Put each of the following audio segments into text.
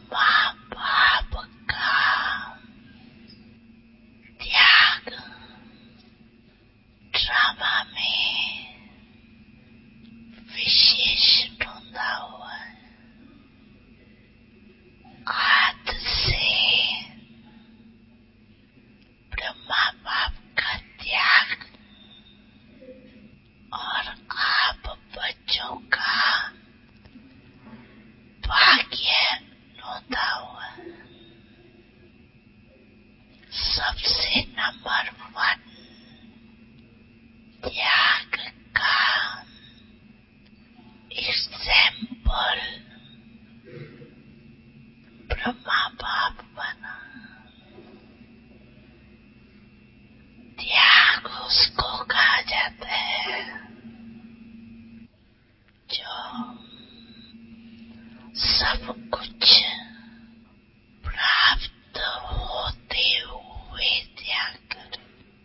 माँ बाप का त्याग ड्रामा में विशेष ढूंढा हुआ है। आद से ब्रह्मा बाप का त्याग और आप बच्चों का भाग्य ढूंढा हुआ है। सबसे नंबर 1 त्याग का एग्जाम्पल ब्रह्मा बाप बना। त्याग उसको कहा जाता है जो सब कुछ प्राप्त होते हुए त्याग करे,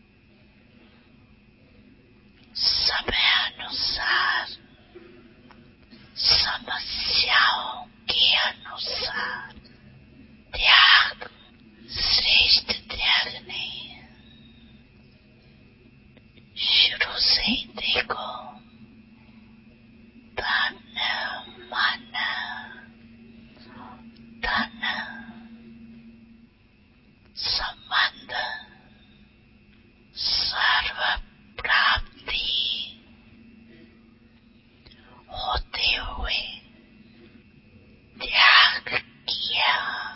समय अनुसार, समस्याओं के अनुसार। त्याग श्रेष्ठ त्याग नहीं है। शुरू से ही देखो, तन मन धन संबंध सर्व प्राप्ति होते हुए त्याग किया।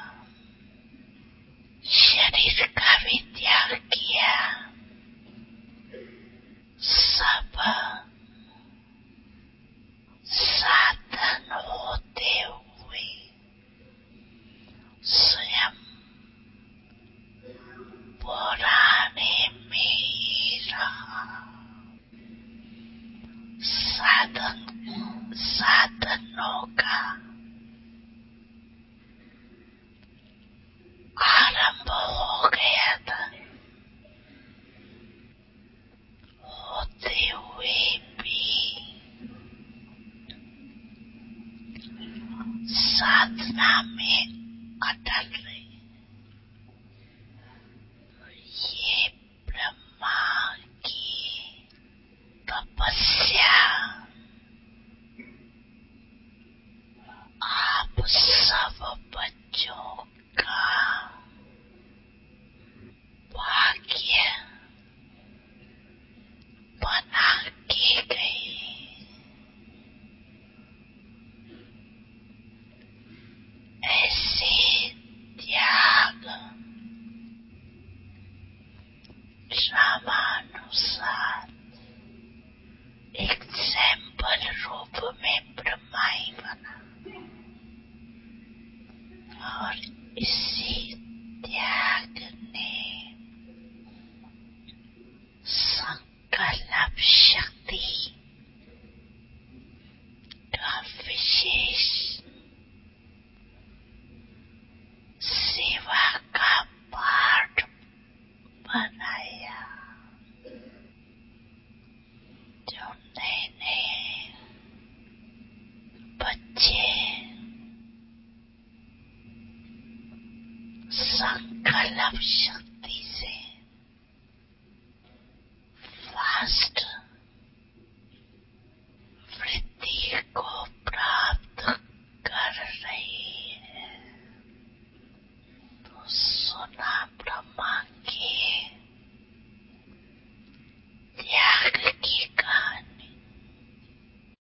शरीर का भी त्याग किया। सब साधन होते हुए स्वयं पुराने में ही रहा। साधनों का आरंभ हो गया था, होते हुए भी साधना में अटल रहे। ये ब्रह्मा की तपस्या आप सब बच्चों का भाग्य बना के गई। ऐसे त्याग ड्रामानुसार एग्जाम्पल रूप में ब्रह्मा ही बना और इसी त्याग ने संकल्प शक्ति का विशेष सेवा का पाठ बनाया। जो नए नए बच्चे संकल्प शक्ति